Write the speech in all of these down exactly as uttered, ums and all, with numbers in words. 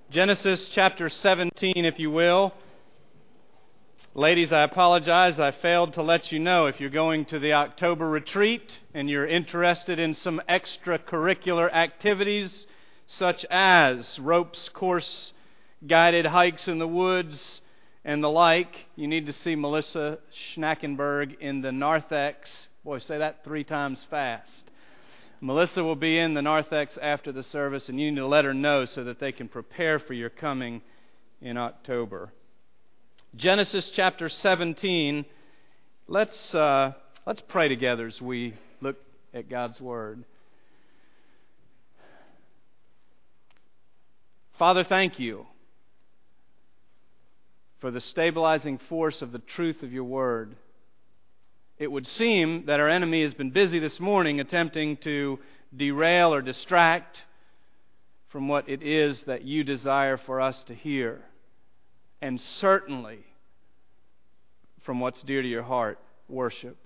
Genesis chapter seventeen, if you will. Ladies, I apologize. I failed to let you know if you're going to the October retreat and you're interested in some extracurricular activities such as ropes course, guided hikes in the woods, and the like, you need to see Melissa Schnackenberg in the Narthex. Boy, say that three times fast. Melissa will be in the Narthex after the service, and you need to let her know so that they can prepare for your coming in October. Genesis chapter seventeen. Let's uh, let's pray together as we look at God's Word. Father, thank you for the stabilizing force of the truth of your Word. It would seem that our enemy has been busy this morning attempting to derail or distract from what it is that you desire for us to hear, and certainly from what's dear to your heart, worship.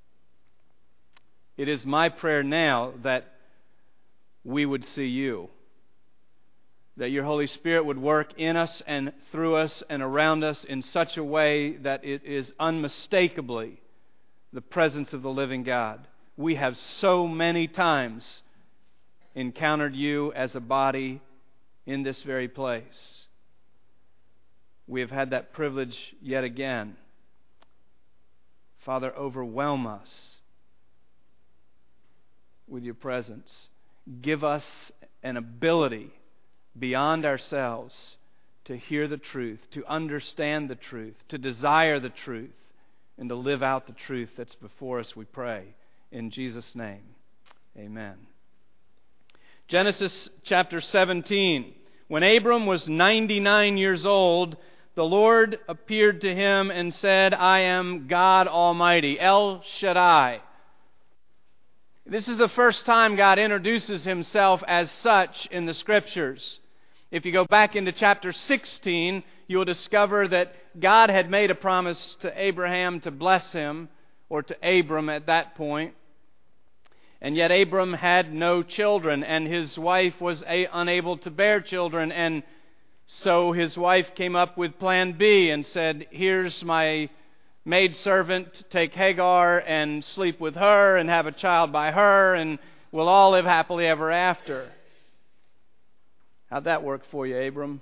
It is my prayer now that we would see you, that your Holy Spirit would work in us and through us and around us in such a way that it is unmistakably the presence of the living God. We have so many times encountered you as a body in this very place. We have had that privilege yet again. Father, overwhelm us with your presence. Give us an ability beyond ourselves to hear the truth, to understand the truth, to desire the truth, and to live out the truth that's before us, we pray. In Jesus' name, amen. Genesis chapter seventeen. When Abram was ninety-nine years old, the Lord appeared to him and said, I am God Almighty, El Shaddai. This is the first time God introduces himself as such in the Scriptures. If you go back into chapter sixteen, you will discover that God had made a promise to Abraham to bless him, or to Abram at that point. And yet Abram had no children, and his wife was a, unable to bear children. And so his wife came up with plan B and said, here's my maidservant, take Hagar and sleep with her and have a child by her, and we'll all live happily ever after. How'd that work for you, Abram?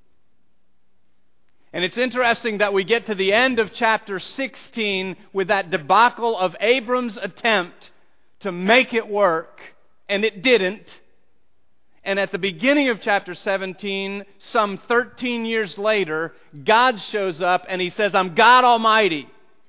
And it's interesting that we get to the end of chapter sixteen with that debacle of Abram's attempt to make it work, and it didn't. And at the beginning of chapter seventeen, some thirteen years later, God shows up and He says, I'm God Almighty.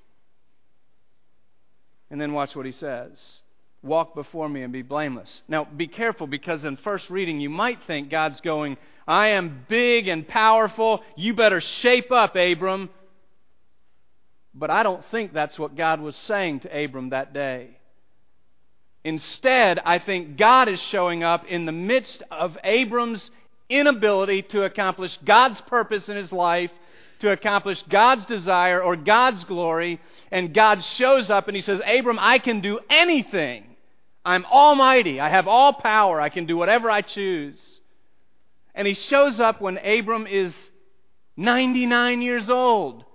And then watch what He says. Walk before me and be blameless. Now, be careful, because in first reading you might think God's going, I am big and powerful. You better shape up, Abram. But I don't think that's what God was saying to Abram that day. Instead, I think God is showing up in the midst of Abram's inability to accomplish God's purpose in his life, to accomplish God's desire or God's glory, and God shows up and He says, Abram, I can do anything. I'm almighty. I have all power. I can do whatever I choose. And He shows up when Abram is ninety-nine years old.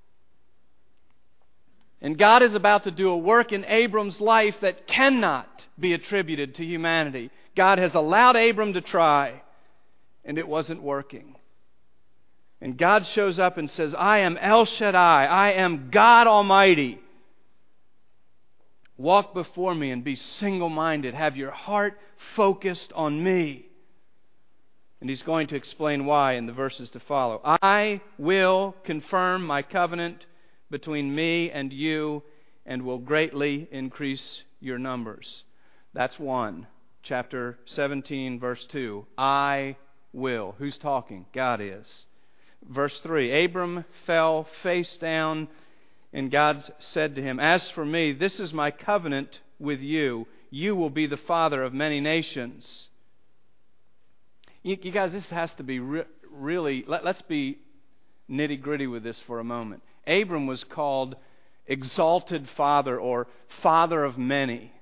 And God is about to do a work in Abram's life that cannot be attributed to humanity. God has allowed Abram to try, and it wasn't working. And God shows up and says, I am El Shaddai. I am God Almighty. Walk before me and be single-minded. Have your heart focused on me. And He's going to explain why in the verses to follow. I will confirm my covenant between me and you, and will greatly increase your numbers. That's one. Chapter seventeen, verse two. I will. Who's talking? God is. Verse three. Abram fell face down, and God said to him, as for me, this is my covenant with you. You will be the father of many nations. You, you guys, this has to be re- really, let, let's be nitty-gritty with this for a moment. Abram was called exalted father, or father of many.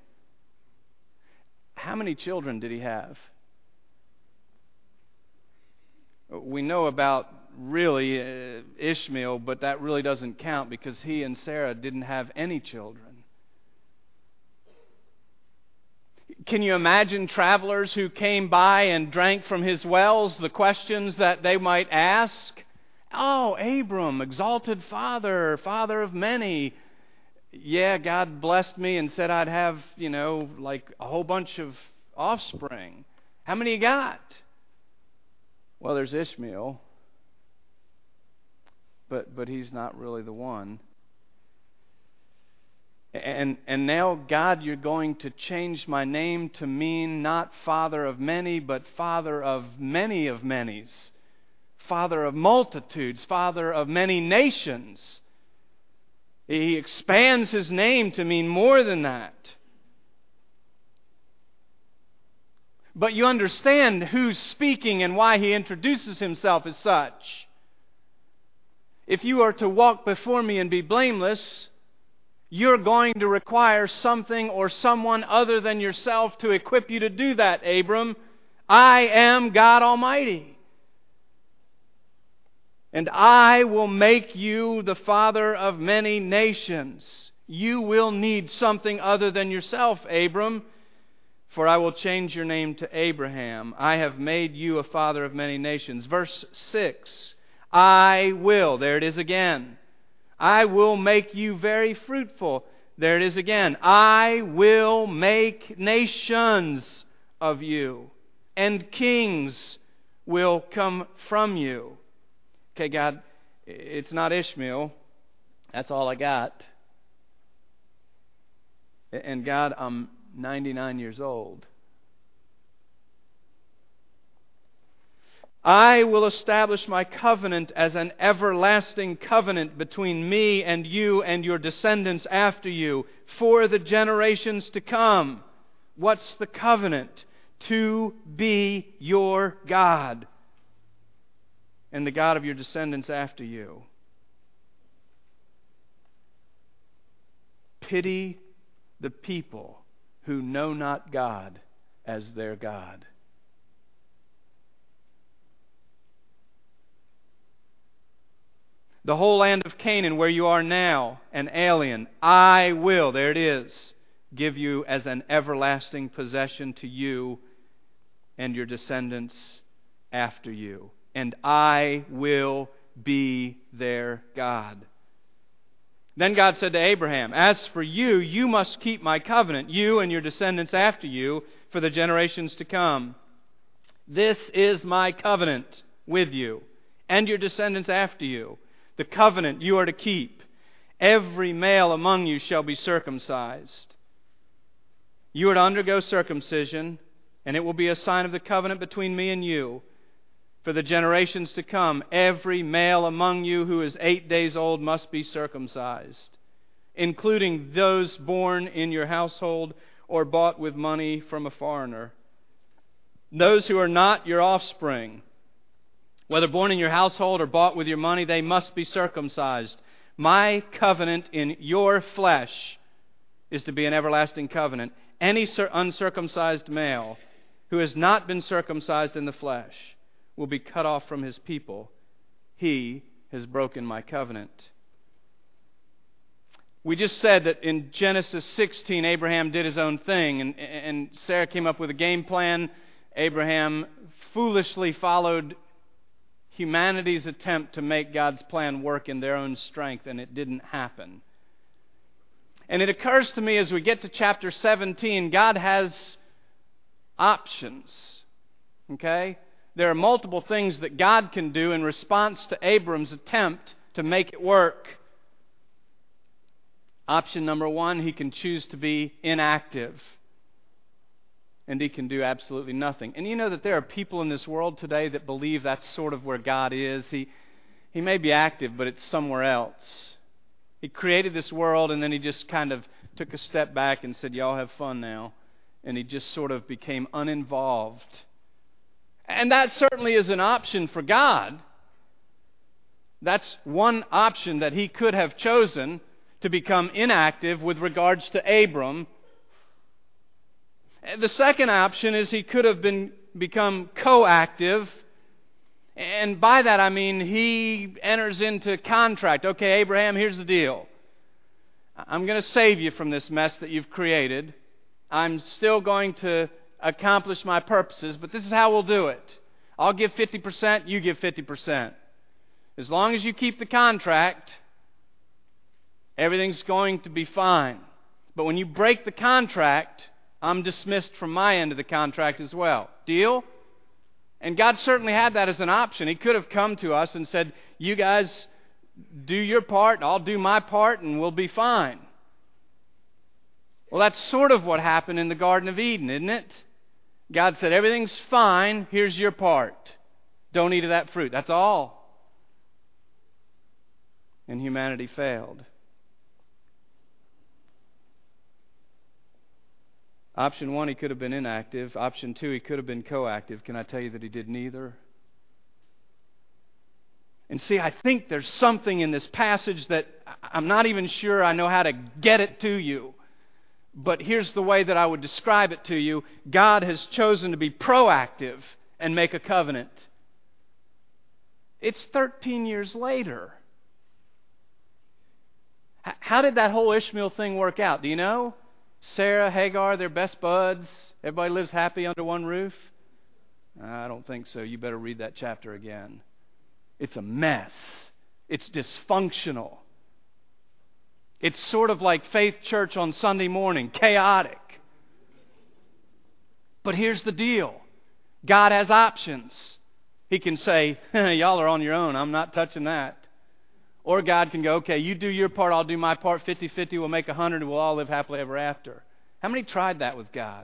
How many children did he have? we know about really uh, Ishmael, but that really doesn't count because he and Sarah didn't have any children. Can you imagine travelers who came by and drank from his wells, the questions that they might ask? Oh, Abram, exalted father, father of many. Yeah, God blessed me and said I'd have, you know, like a whole bunch of offspring. How many you got? Well, there's Ishmael, but but he's not really the one. And and now, God, you're going to change my name to mean not father of many, but father of many of many's. Father of multitudes, father of many nations. He expands his name to mean more than that. But you understand who's speaking and why he introduces himself as such. If you are to walk before me and be blameless, you're going to require something or someone other than yourself to equip you to do that, Abram. I am God Almighty. And I will make you the father of many nations. You will need something other than yourself, Abram, for I will change your name to Abraham. I have made you a father of many nations. Verse six, I will, there it is again. I will make you very fruitful. There it is again. I will make nations of you, and kings will come from you. Okay, God, it's not Ishmael. That's all I got. And God, I'm ninety-nine years old. I will establish my covenant as an everlasting covenant between me and you and your descendants after you for the generations to come. What's the covenant? To be your God and the God of your descendants after you. Pity the people who know not God as their God. The whole land of Canaan, where you are now, an alien, I will, there it is, give you as an everlasting possession to you and your descendants after you. And I will be their God. Then God said to Abraham, as for you, you must keep my covenant, you and your descendants after you, for the generations to come. This is my covenant with you and your descendants after you. The covenant you are to keep. Every male among you shall be circumcised. You are to undergo circumcision, and it will be a sign of the covenant between me and you. For the generations to come, every male among you who is eight days old must be circumcised, including those born in your household or bought with money from a foreigner. Those who are not your offspring, whether born in your household or bought with your money, they must be circumcised. My covenant in your flesh is to be an everlasting covenant. Any uncircumcised male who has not been circumcised in the flesh will be cut off from his people. He has broken my covenant. We just said that in Genesis sixteen, Abraham did his own thing, and, and Sarah came up with a game plan. Abraham foolishly followed humanity's attempt to make God's plan work in their own strength, and it didn't happen. And it occurs to me as we get to chapter seventeen, God has options. Okay? There are multiple things that God can do in response to Abram's attempt to make it work. Option number one, he can choose to be inactive. And he can do absolutely nothing. And you know that there are people in this world today that believe that's sort of where God is. He, he may be active, but it's somewhere else. He created this world and then he just kind of took a step back and said, y'all have fun now. And he just sort of became uninvolved. And that certainly is an option for God. That's one option that he could have chosen, to become inactive with regards to Abram. The second option is he could have been become coactive, And by that I mean he enters into contract. Okay, Abraham, here's the deal. I'm going to save you from this mess that you've created. I'm still going to accomplish my purposes, but this is how we'll do it. I'll give fifty percent, you give fifty percent. As long as you keep the contract, everything's going to be fine. But when you break the contract, I'm dismissed from my end of the contract as well. Deal? And God certainly had that as an option. He could have come to us and said, you guys do your part, and I'll do my part, and we'll be fine. Well, that's sort of what happened in the Garden of Eden, isn't it? God said, everything's fine, here's your part. Don't eat of that fruit. That's all. And humanity failed. Option one, he could have been inactive. Option two, he could have been coactive. Can I tell you that he did neither? And see, I think there's something in this passage that I'm not even sure I know how to get it to you. But here's the way that I would describe it to you. God has chosen to be proactive and make a covenant. It's thirteen years later. How did that whole Ishmael thing work out? Do you know? Sarah, Hagar, they're best buds. Everybody lives happy under one roof. I don't think so. You better read that chapter again. It's a mess. It's dysfunctional. It's sort of like Faith Church on Sunday morning, chaotic. But here's the deal. God has options. He can say, y'all are on your own. I'm not touching that. Or God can go, okay, you do your part, I'll do my part, fifty-fifty, we'll make one hundred, and we'll all live happily ever after. How many tried that with God?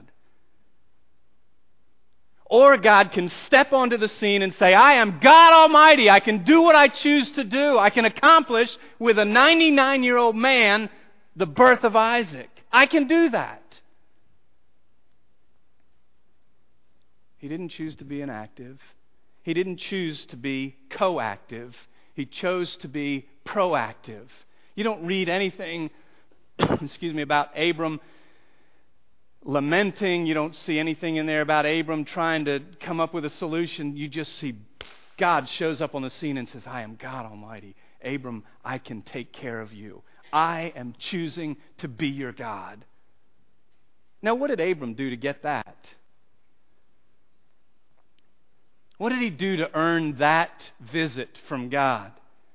Or God can step onto the scene and say, I am God Almighty. I can do what I choose to do. I can accomplish with a ninety-nine-year-old man the birth of Isaac. I can do that. He didn't choose to be inactive. He didn't choose to be coactive. He chose to be proactive. You don't read anything, excuse me, about Abram lamenting. You don't see anything in there about Abram trying to come up with a solution. You just see God shows up on the scene and says, I am God Almighty. Abram, I can take care of you. I am choosing to be your God. Now, what did Abram do to get that? What did he do to earn that visit from God?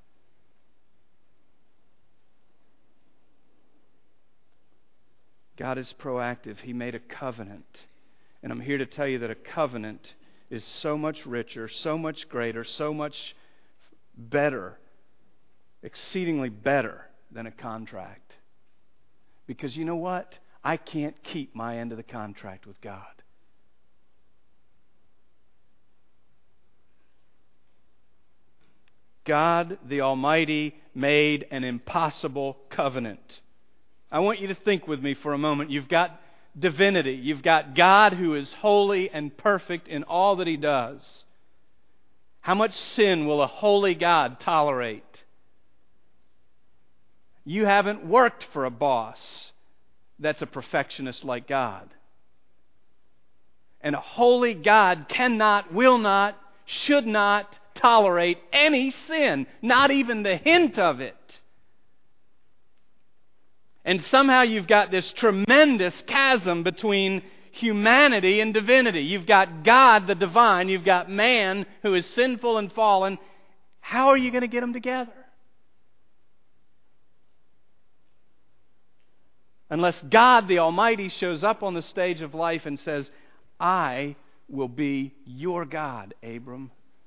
God is proactive. He made a covenant. And I'm here to tell you that a covenant is so much richer, so much greater, so much better, exceedingly better than a contract. Because you know what? I can't keep my end of the contract with God. God the Almighty made an impossible covenant. I want you to think with me for a moment. You've got divinity. You've got God who is holy and perfect in all that He does. How much sin will a holy God tolerate? You haven't worked for a boss that's a perfectionist like God. And a holy God cannot, will not, should not tolerate any sin, not even the hint of it. And somehow you've got this tremendous chasm between humanity and divinity. You've got God, the divine. You've got man, who is sinful and fallen. How are you going to get them together? Unless God, the Almighty, shows up on the stage of life and says, I will be your God, Abram.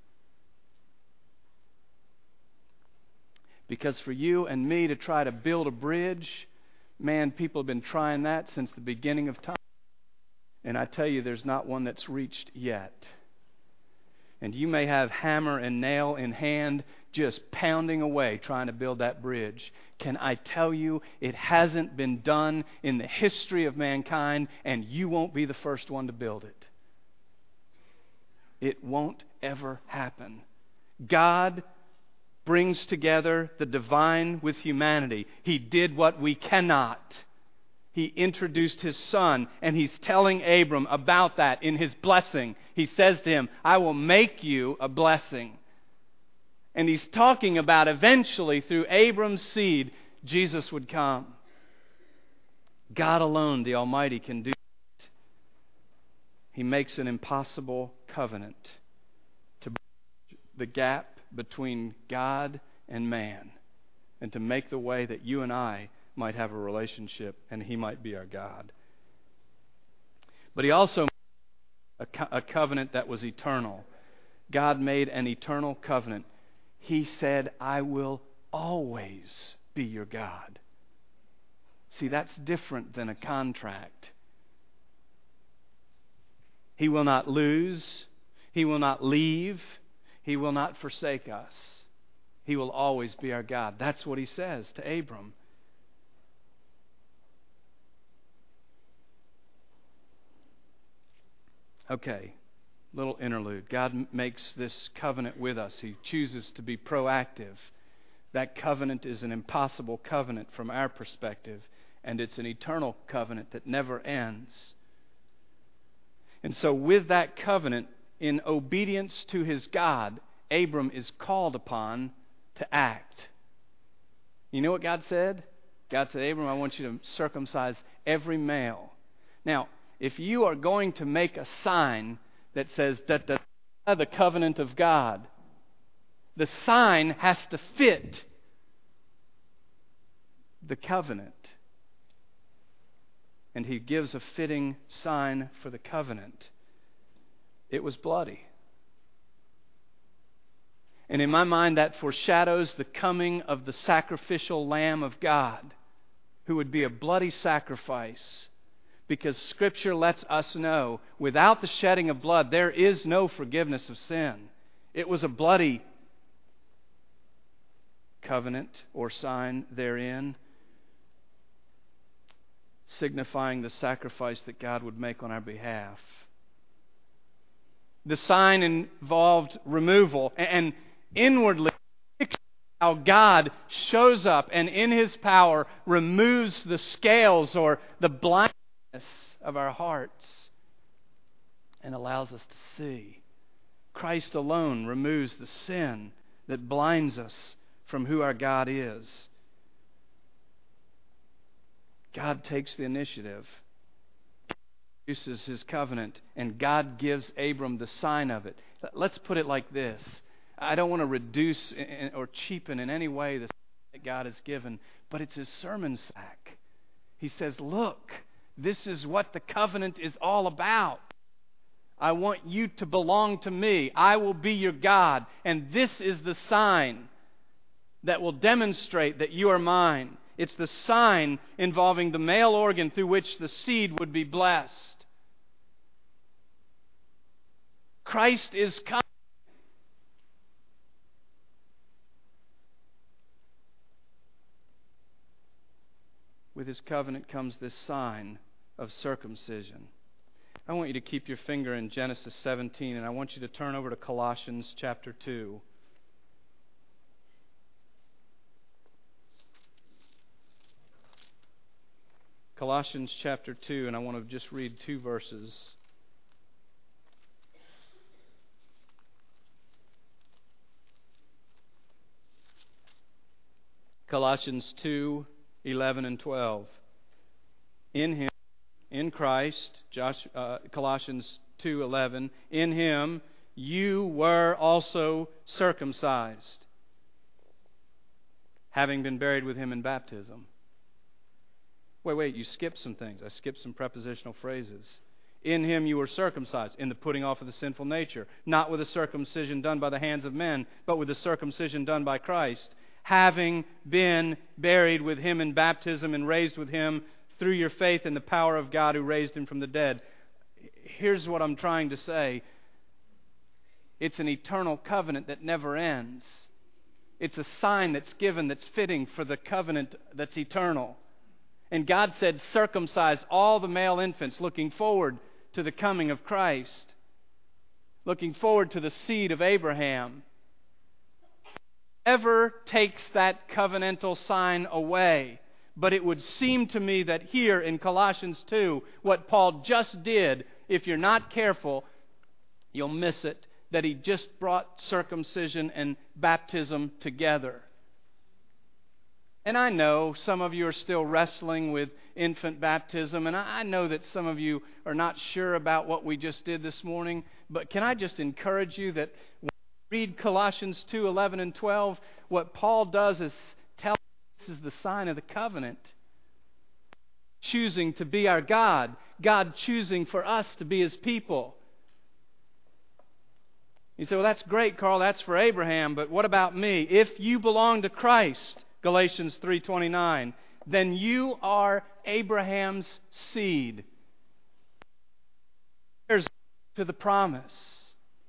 Because for you and me to try to build a bridge, man, people have been trying that since the beginning of time. And I tell you, there's not one that's reached yet. And you may have hammer and nail in hand just pounding away trying to build that bridge. Can I tell you, it hasn't been done in the history of mankind, and you won't be the first one to build it. It won't ever happen. God brings together the divine with humanity. He did what we cannot. He introduced His Son, and He's telling Abram about that in His blessing. He says to him, I will make you a blessing. And He's talking about eventually, through Abram's seed, Jesus would come. God alone, the Almighty, can do it. He makes an impossible covenant to bridge the gap between God and man, and to make the way that you and I might have a relationship and He might be our God. But He also made a, co- a covenant that was eternal. God made an eternal covenant. He said, I will always be your God. See, that's different than a contract. He will not lose. He will not leave. He will not forsake us. He will always be our God. That's what He says to Abram. Okay, little interlude. God makes this covenant with us. He chooses to be proactive. That covenant is an impossible covenant from our perspective, and it's an eternal covenant that never ends. And so with that covenant, in obedience to his God, Abram is called upon to act. You know what God said? God said, Abram, I want you to circumcise every male. Now, if you are going to make a sign that says that the, the covenant of God, the sign has to fit the covenant. And He gives a fitting sign for the covenant. It was bloody. And in my mind, that foreshadows the coming of the sacrificial Lamb of God, who would be a bloody sacrifice. Because Scripture lets us know, without the shedding of blood, there is no forgiveness of sin. It was a bloody covenant or sign therein, signifying the sacrifice that God would make on our behalf. The sign involved removal, and inwardly, how God shows up and in His power removes the scales or the blindness of our hearts and allows us to see. Christ alone removes the sin that blinds us from who our God is. God takes the initiative, produces His covenant, and God gives Abram the sign of it. Let's put it like this. I don't want to reduce or cheapen in any way the sign that God has given, but it's His sermon sack. He says, look, this is what the covenant is all about. I want you to belong to me. I will be your God, and this is the sign that will demonstrate that you are mine. It's the sign involving the male organ through which the seed would be blessed. Christ is coming. With His covenant comes this sign of circumcision. I want you to keep your finger in Genesis seventeen, and I want you to turn over to Colossians chapter two. Colossians chapter two, and I want to just read two verses. Colossians two, eleven and twelve. In Him, in Christ, Josh, uh, Colossians two, eleven, in Him you were also circumcised, having been buried with Him in baptism. Wait, wait, you skipped some things. I skipped some prepositional phrases. In Him you were circumcised, in the putting off of the sinful nature, not with a circumcision done by the hands of men, but with the circumcision done by Christ, having been buried with Him in baptism and raised with Him through your faith in the power of God who raised Him from the dead. Here's what I'm trying to say. It's an eternal covenant that never ends. It's a sign that's given that's fitting for the covenant that's eternal. And God said, circumcise all the male infants, looking forward to the coming of Christ, looking forward to the seed of Abraham. Whoever takes that covenantal sign away. But it would seem to me that here in Colossians two, what Paul just did, if you're not careful, you'll miss it that He just brought circumcision and baptism together. And I know some of you are still wrestling with infant baptism, and I know that some of you are not sure about what we just did this morning, but can I just encourage you that when you read Colossians two, eleven and twelve, what Paul does is tell us this is the sign of the covenant. Choosing to be our God, God choosing for us to be His people. You say, well, that's great, Carl, that's for Abraham, but what about me? If you belong to Christ, Galatians three twenty-nine, then you are Abraham's seed. Here's to the promise.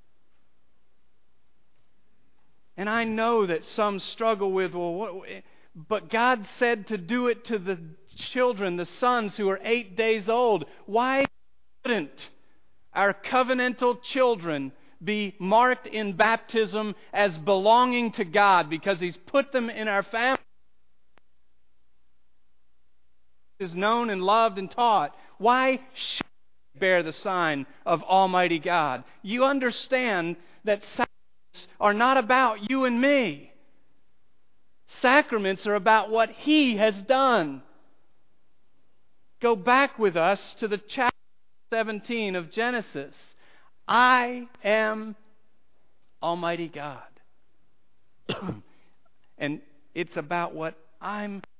And I know that some struggle with, well, what, but God said to do it to the children, the sons who are eight days old. Why wouldn't our covenantal children be marked in baptism as belonging to God because He's put them in our family? Is known and loved and taught. Why should we bear the sign of Almighty God? You understand that sacraments are not about you and me. Sacraments are about what He has done. Go back with us to the chapter seventeen of Genesis. I am Almighty God. And it's about what I'm